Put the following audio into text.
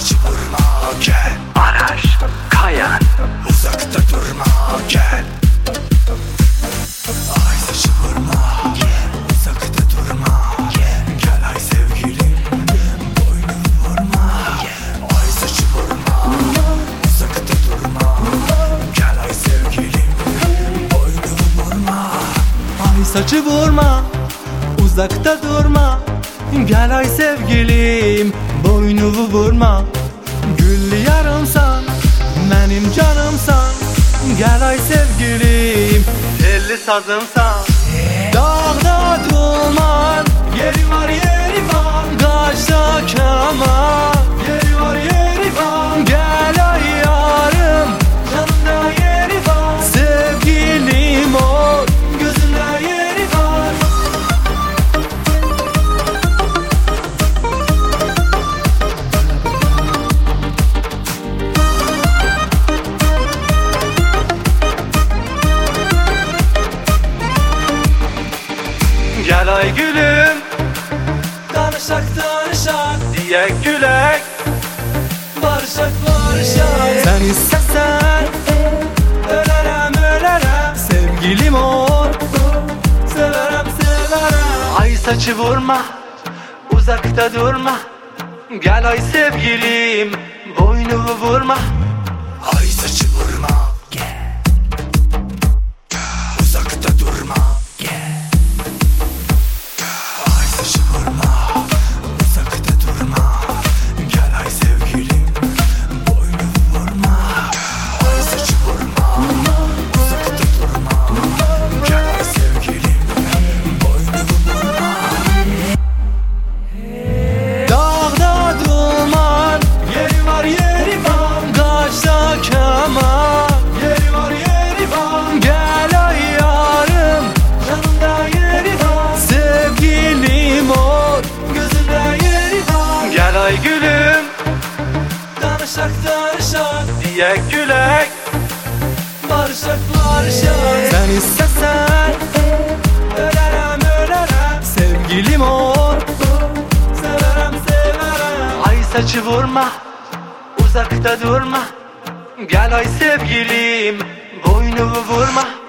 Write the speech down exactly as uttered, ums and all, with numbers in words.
saçı vurma gel. Araş Kayan. Uzakta durma gel. Ay saçı vurma gel. Uzakta durma gel. Gel ay sevgilim boynumu vurma gel. Ay saçı vurma uzakta durma gel ay sevgilim boynumu vurma. Ay saçı vurma, uzakta durma. Gel ay sevgilim, boynumu vurma. Güllü yarımsan, benim canımsan. Gel ay sevgilim, telli sazımsan. Dağda duman, yeri var yeri var. Kaçta keman, yeri var yeri var. Gel ay yarım, canımda yeri var. Sevgilim o, gözünde yeri var. Gel ay gülüm, danışak danışak diye gülek. Barışak barışak, sen istesen ölerem ölerem. Sevgilim ol, severem severem. Ay saçı vurma, uzakta durma. Gel ay sevgilim, boynumu vurma. Ay saçı vurma gel. Uzakta durma gel. Ay saçı vurma uzakta durma gel ay sevgilim boynumu vurma. Ay saçı vurma uzakta durma gel ay sevgilim boynumu vurma. Dağda duman, yeri var yeri var. Kaçta keman, yeri var yeri var. Gel ay yarım, canımda yeri var. Sevgilim ol, gözünde yeri var. Gel ay gülüm, danışak danışak diye gülek. Barışak barışak, sen istesen ölerem ölerem. Sevgilim ol, severem severem. Ay saçı vurma, uzakta durma. Gel ay sevgilim, boynumu vurma.